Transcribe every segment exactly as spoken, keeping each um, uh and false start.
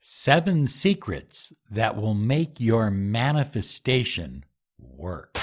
Seven secrets that will make your manifestation work.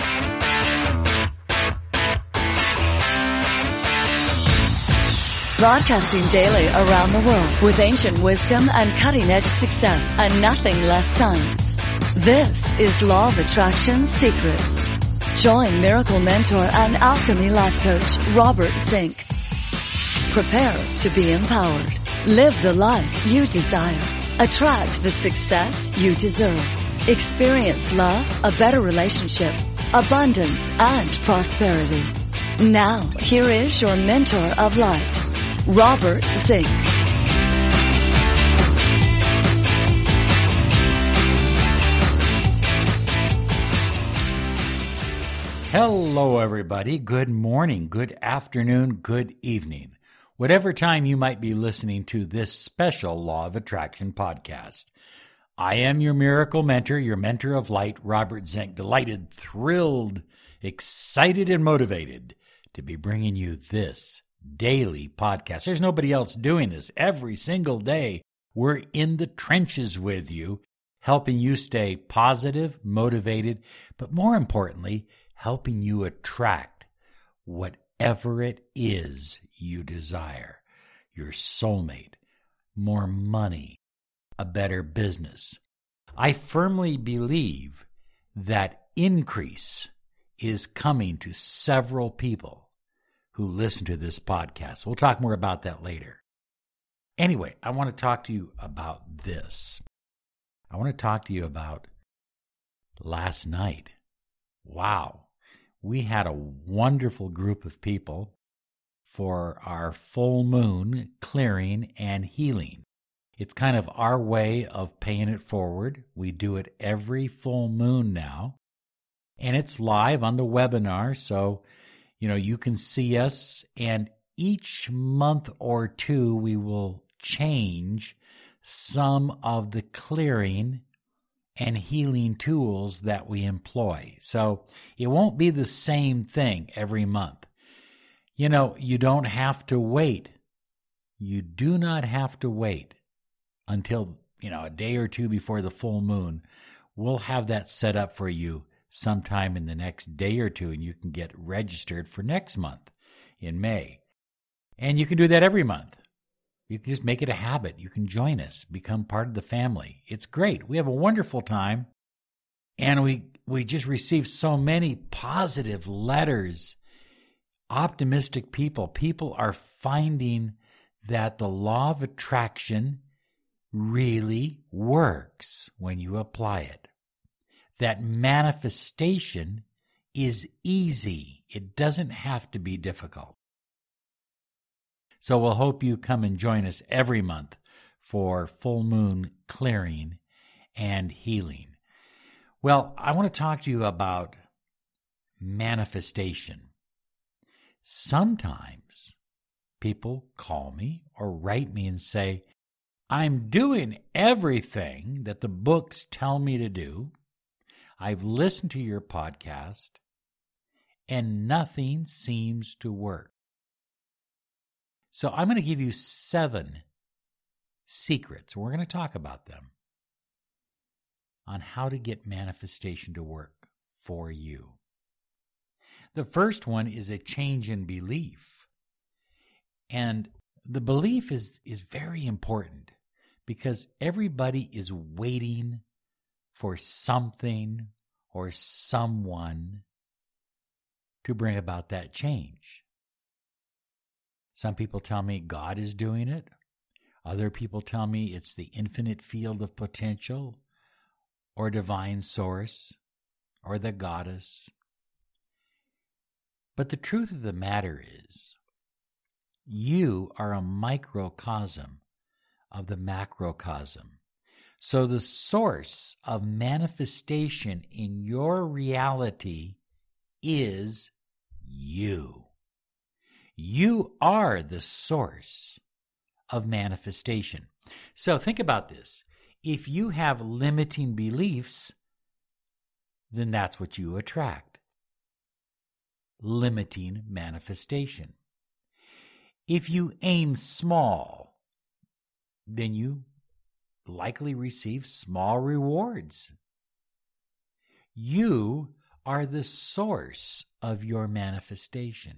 Broadcasting daily around the world with ancient wisdom and cutting-edge success and nothing less science. This is Law of Attraction Secrets. Join miracle mentor and alchemy life coach Robert Zink. Prepare to be empowered. Live the life you desire. Attract the success you deserve. Experience love, a better relationship, abundance, and prosperity. Now, here is your mentor of light, Robert Zink. Hello, everybody. Good morning, good afternoon, good evening. Whatever time you might be listening to this special Law of Attraction podcast. I am your miracle mentor, your mentor of light, Robert Zink. Delighted, thrilled, excited, and motivated to be bringing you this daily podcast. There's nobody else doing this. Every single day, we're in the trenches with you, helping you stay positive, motivated, but more importantly, helping you attract whatever it is you desire. Your soulmate, more money, a better business. I firmly believe that increase is coming to several people who listen to this podcast. We'll talk more about that later. Anyway, I want to talk to you about this. I want to talk to you about last night. Wow. We had a wonderful group of people for our full moon clearing and healing. It's kind of our way of paying it forward. We do it every full moon now. And it's live on the webinar, so you know you can see us. And each month or two, we will change some of the clearing and healing tools that we employ. So it won't be the same thing every month. You know, you don't have to wait. You do not have to wait until, you know, a day or two before the full moon. We'll have that set up for you sometime in the next day or two, and you can get registered for next month in May. And you can do that every month. You can just make it a habit. You can join us, become part of the family. It's great. We have a wonderful time, and we we just received so many positive letters, optimistic people. People are finding that the law of attraction really works when you apply it. That manifestation is easy. It doesn't have to be difficult. So we'll hope you come and join us every month for full moon clearing and healing. Well, I want to talk to you about manifestation. Sometimes people call me or write me and say, I'm doing everything that the books tell me to do. I've listened to your podcast, and nothing seems to work. So I'm going to give you seven secrets. We're going to talk about them on how to get manifestation to work for you. The first one is a change in belief. And the belief is, is very important because everybody is waiting for something or someone to bring about that change. Some people tell me God is doing it. Other people tell me it's the infinite field of potential or divine source or the goddess. But the truth of the matter is, you are a microcosm of the macrocosm. So the source of manifestation in your reality is you. You are the source of manifestation. So think about this. If you have limiting beliefs, then that's what you attract. Limiting manifestation. If you aim small, then you likely receive small rewards. You are the source of your manifestation.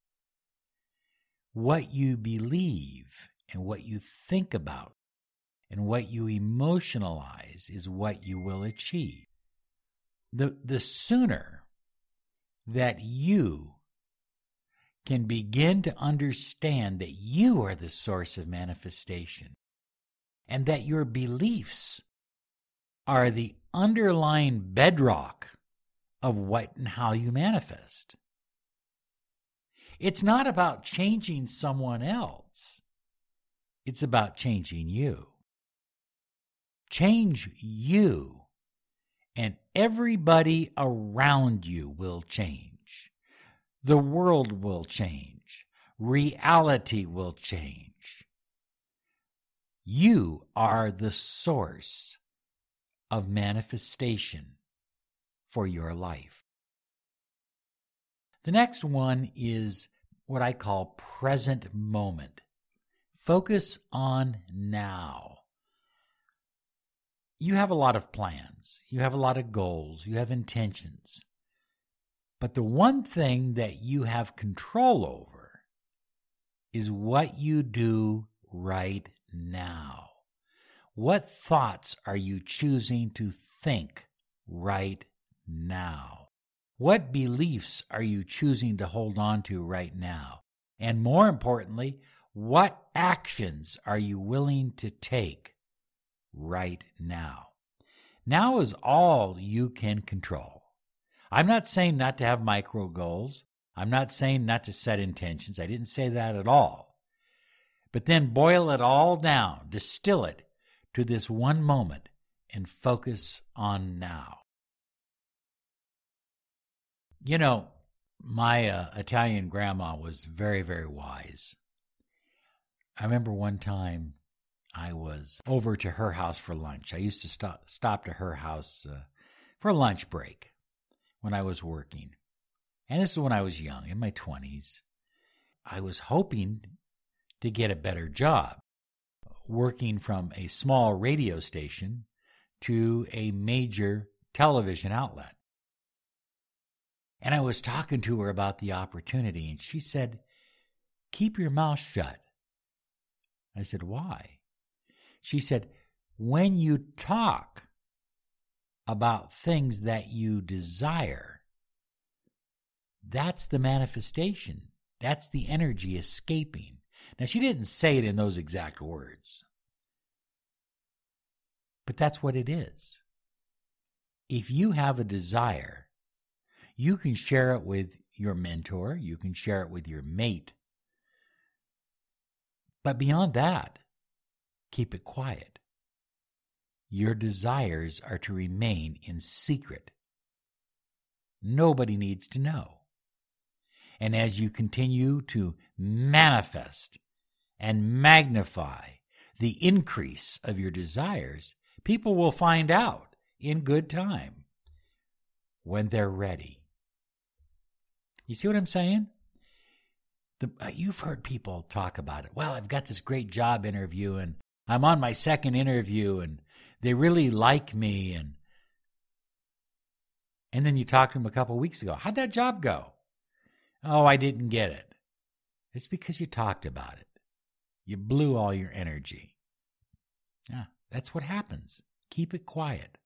What you believe and what you think about and what you emotionalize is what you will achieve. The, the sooner that you can begin to understand that you are the source of manifestation and that your beliefs are the underlying bedrock of what and how you manifest. It's not about changing someone else. It's about changing you. Change you, and everybody around you will change. The world will change. Reality will change. You are the source of manifestation for your life. The next one is what I call present moment. Focus on now. You have a lot of plans. You have a lot of goals. You have intentions. But the one thing that you have control over is what you do right now. What thoughts are you choosing to think right now? What beliefs are you choosing to hold on to right now? And more importantly, what actions are you willing to take right now? Now is all you can control. I'm not saying not to have micro goals. I'm not saying not to set intentions. I didn't say that at all. But then boil it all down, distill it to this one moment, and focus on now. You know, my uh, Italian grandma was very, very wise. I remember one time I was over to her house for lunch. I used to stop, stop to her house uh, for a lunch break when I was working. And this is when I was young, in my twenties. I was hoping to get a better job, working from a small radio station to a major television outlet. And I was talking to her about the opportunity, and she said, "Keep your mouth shut." I said, "Why?" She said, "When you talk about things that you desire, that's the manifestation. That's the energy escaping." Now, she didn't say it in those exact words, but that's what it is. If you have a desire, you can share it with your mentor, you can share it with your mate, but beyond that, keep it quiet. Your desires are to remain in secret. Nobody needs to know. And as you continue to manifest and magnify the increase of your desires, people will find out in good time when they're ready. You see what I'm saying? The, uh, you've heard people talk about it. Well, I've got this great job interview, and I'm on my second interview, and they really like me. And and then you talked to them a couple of weeks ago. How'd that job go? Oh, I didn't get it. It's because you talked about it. You blew all your energy. Yeah, that's what happens. Keep it quiet.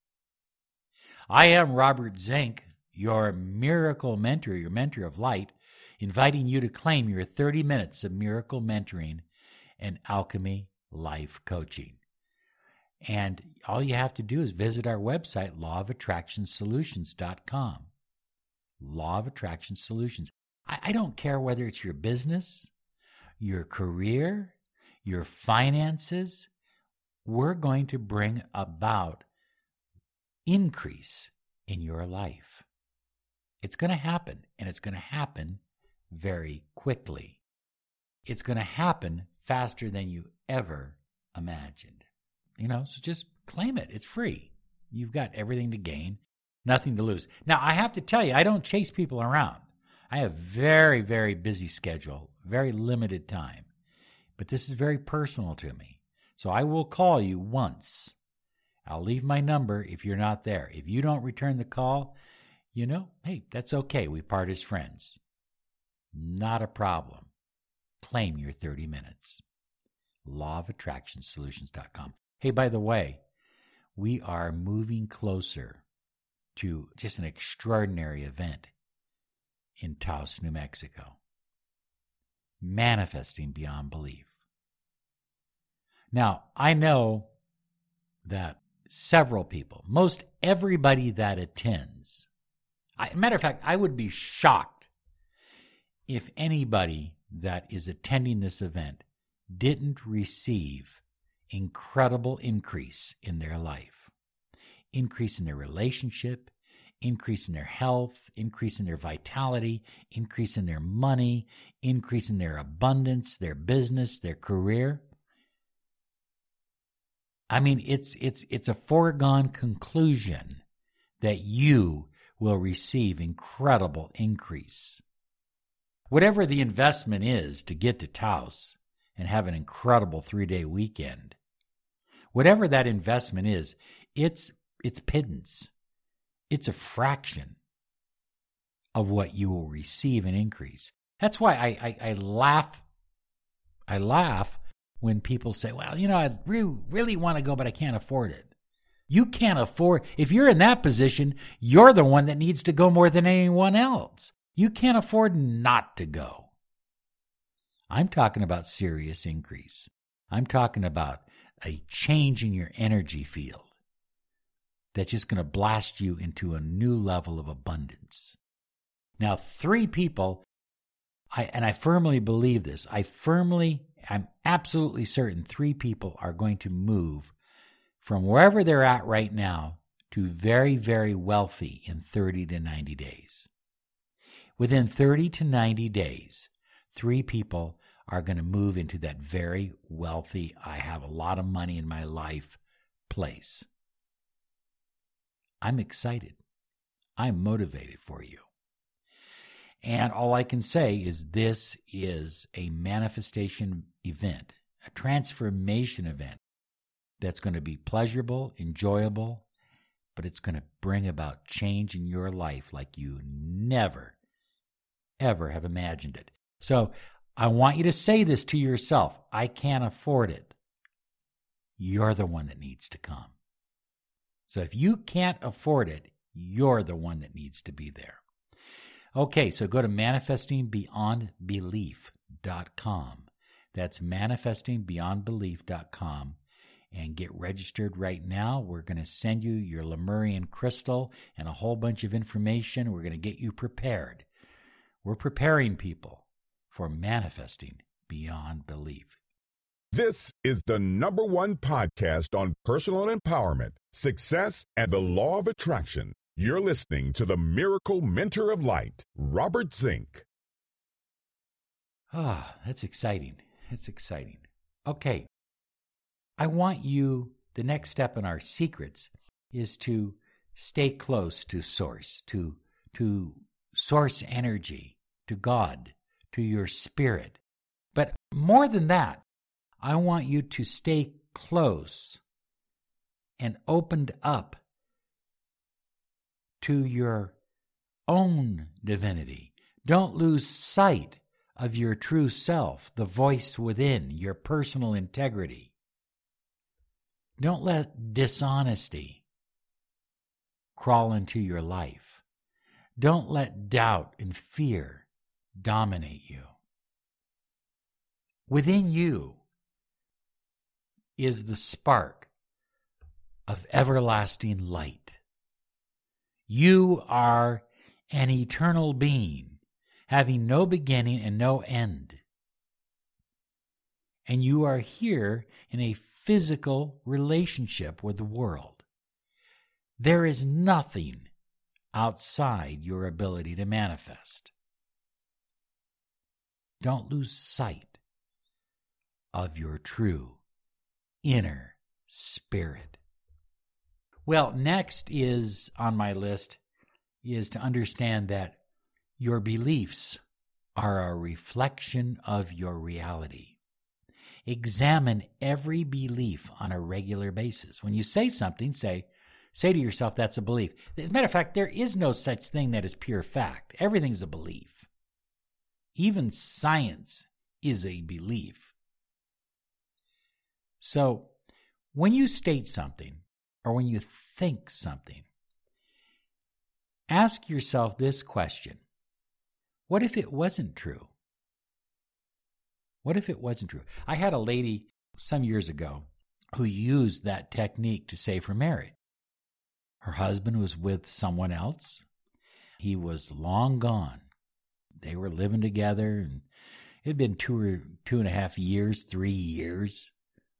I am Robert Zink, your miracle mentor, your mentor of light, inviting you to claim your thirty minutes of miracle mentoring and alchemy life coaching. And all you have to do is visit our website, law of attraction solutions dot com. Law of Attraction Solutions. I, I don't care whether it's your business, your career, your finances. We're going to bring about increase in your life. It's going to happen, and it's going to happen very quickly. It's going to happen faster than you ever imagined. You know, so just claim it. It's free. You've got everything to gain, nothing to lose. Now, I have to tell you, I don't chase people around. I have very, very busy schedule, very limited time. But this is very personal to me. So I will call you once. I'll leave my number if you're not there. If you don't return the call, you know, hey, that's okay. We part as friends. Not a problem. Claim your thirty minutes. law of attraction solutions dot com. Hey, by the way, we are moving closer to just an extraordinary event in Taos, New Mexico. Manifesting Beyond Belief. Now, I know that several people, most everybody that attends, I, matter of fact, I would be shocked if anybody that is attending this event didn't receive incredible increase in their life, increase in their relationship, increase in their health, increase in their vitality, increase in their money, increase in their abundance, their business, their career. I mean, it's it's it's a foregone conclusion that you will receive incredible increase. Whatever the investment is to get to Taos and have an incredible three-day weekend, whatever that investment is, it's it's pittance. It's a fraction of what you will receive in increase. That's why I, I, I laugh. I laugh when people say, well, you know, I really, really want to go, but I can't afford it. You can't afford, if you're in that position, you're the one that needs to go more than anyone else. You can't afford not to go. I'm talking about serious increase. I'm talking about a change in your energy field that's just going to blast you into a new level of abundance. Now, three people, I and I firmly believe this, I firmly, I'm absolutely certain three people are going to move from wherever they're at right now to very, very wealthy in thirty to ninety days. Within thirty to ninety days, three people are going to move into that very wealthy, I have a lot of money in my life place. I'm excited. I'm motivated for you. And all I can say is this is a manifestation event, a transformation event that's going to be pleasurable, enjoyable, but it's going to bring about change in your life like you never, ever have imagined it. So I want you to say this to yourself. I can't afford it. You're the one that needs to come. So if you can't afford it, you're the one that needs to be there. Okay, so go to manifesting beyond belief dot com. That's manifesting beyond belief dot com and get registered right now. We're going to send you your Lemurian crystal and a whole bunch of information. We're going to get you prepared. We're preparing people for manifesting beyond belief. This is the number one podcast on personal empowerment, success, and the law of attraction. You're listening to the Miracle Mentor of Light, Robert Zink. Ah, that's exciting. That's exciting. Okay. I want you, the next step in our secrets is to stay close to source, to, to source energy, to God, to your spirit. But more than that, I want you to stay close and opened up to your own divinity. Don't lose sight of your true self, the voice within, your personal integrity. Don't let dishonesty crawl into your life. Don't let doubt and fear dominate you. Within you is the spark of everlasting light. You are an eternal being, having no beginning and no end. And you are here in a physical relationship with the world. There is nothing outside your ability to manifest. Don't lose sight of your true inner spirit. Well, next is on my list is to understand that your beliefs are a reflection of your reality. Examine every belief on a regular basis. When you say something, say, say to yourself, that's a belief. As a matter of fact, there is no such thing that is pure fact. Everything's a belief. Even science is a belief. So when you state something or when you think something, ask yourself this question. What if it wasn't true? What if it wasn't true? I had a lady some years ago who used that technique to save her marriage. Her husband was with someone else. He was long gone. They were living together, and it had been two or two and a half years, three years.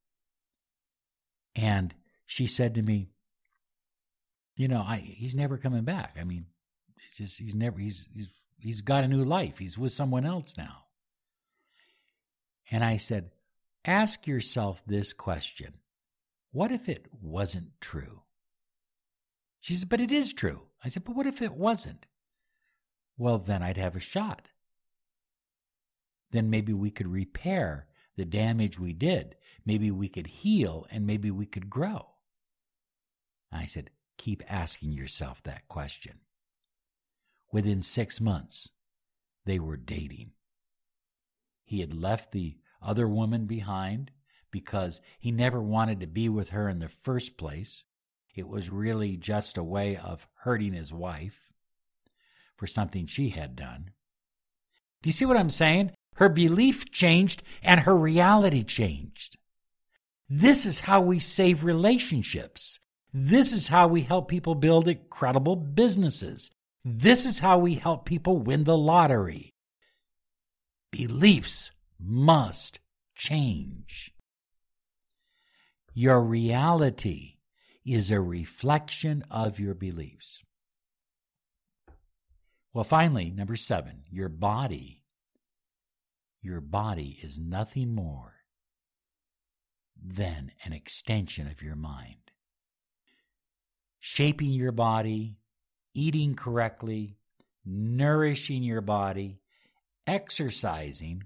And she said to me, you know, I he's never coming back. I mean, it's just he's never he's he's he's got a new life. He's with someone else now. And I said, ask yourself this question. What if it wasn't true? She said, but it is true. I said, but what if it wasn't? Well, then I'd have a shot. Then maybe we could repair the damage we did. Maybe we could heal, and maybe we could grow. I said, keep asking yourself that question. Within six months, they were dating. He had left the other woman behind because he never wanted to be with her in the first place. It was really just a way of hurting his wife for something she had done. Do you see what I'm saying? Her belief changed and her reality changed. This is how we save relationships. This is how we help people build incredible businesses. This is how we help people win the lottery. Beliefs must change. Your reality is a reflection of your beliefs. Well, finally, number seven, your body. Your body is nothing more than an extension of your mind. Shaping your body, eating correctly, nourishing your body, exercising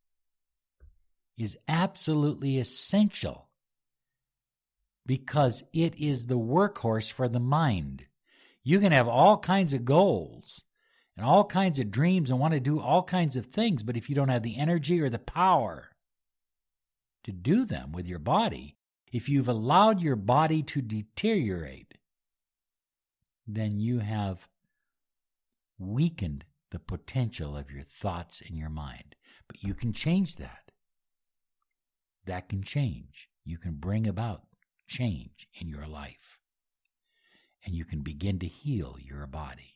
is absolutely essential because it is the workhorse for the mind. You can have all kinds of goals and all kinds of dreams and want to do all kinds of things, but if you don't have the energy or the power to do them with your body, if you've allowed your body to deteriorate, then you have weakened the potential of your thoughts in your mind. But you can change that. That can change. You can bring about change in your life. And you can begin to heal your body.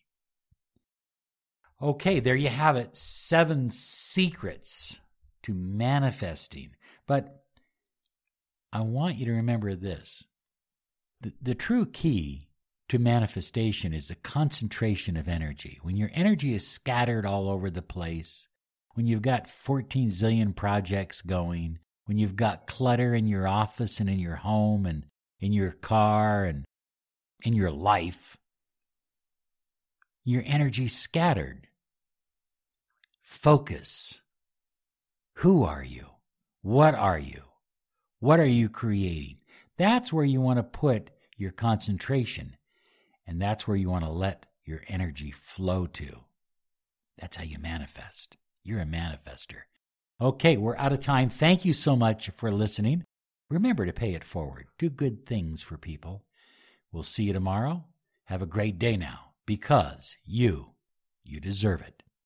Okay, there you have it. Seven secrets to manifesting. But I want you to remember this. The, the true key to manifestation is the concentration of energy. When your energy is scattered all over the place, when you've got fourteen zillion projects going, when you've got clutter in your office and in your home and in your car and in your life, your energy's scattered. Focus. Who are you? What are you? What are you creating? That's where you want to put your concentration. And that's where you want to let your energy flow to. That's how you manifest. You're a manifester. Okay, we're out of time. Thank you so much for listening. Remember to pay it forward. Do good things for people. We'll see you tomorrow. Have a great day now, because you, you deserve it.